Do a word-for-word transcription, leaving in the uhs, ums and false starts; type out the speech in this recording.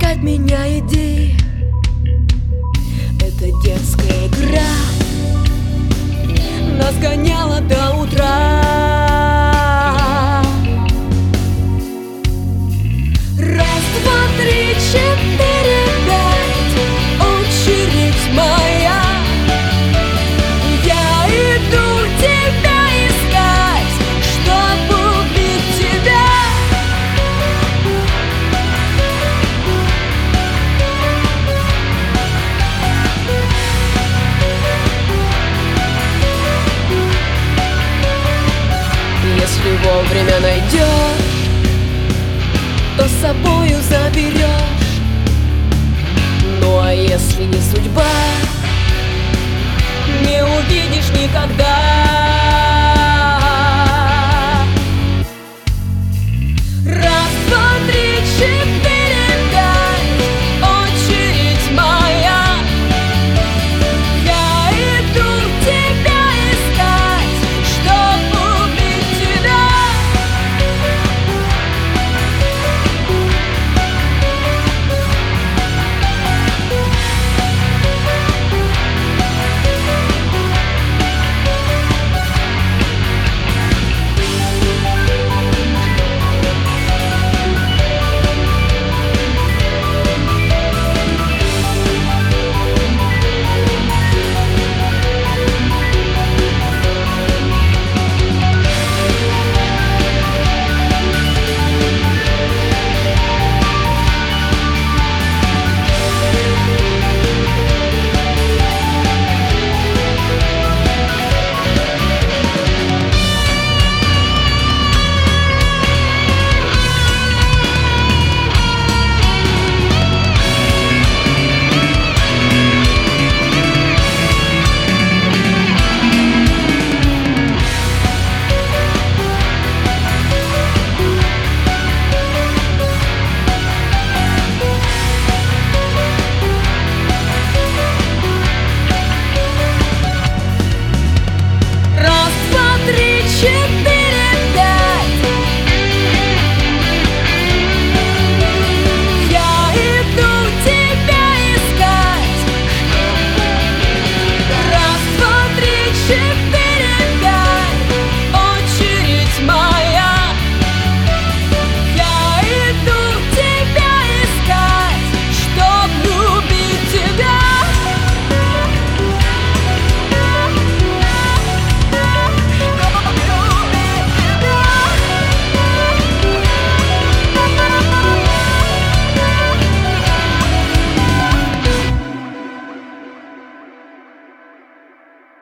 искать меня иди. Это детская игра нас гоняла до утра. Раз, два, три, четыре, пять, очередь моя. Я иду тебя искать, чтобы убить тебя. Если вовремя найдешь, то с собою заберешь. Ну а если не судьба, не увидишь никогда.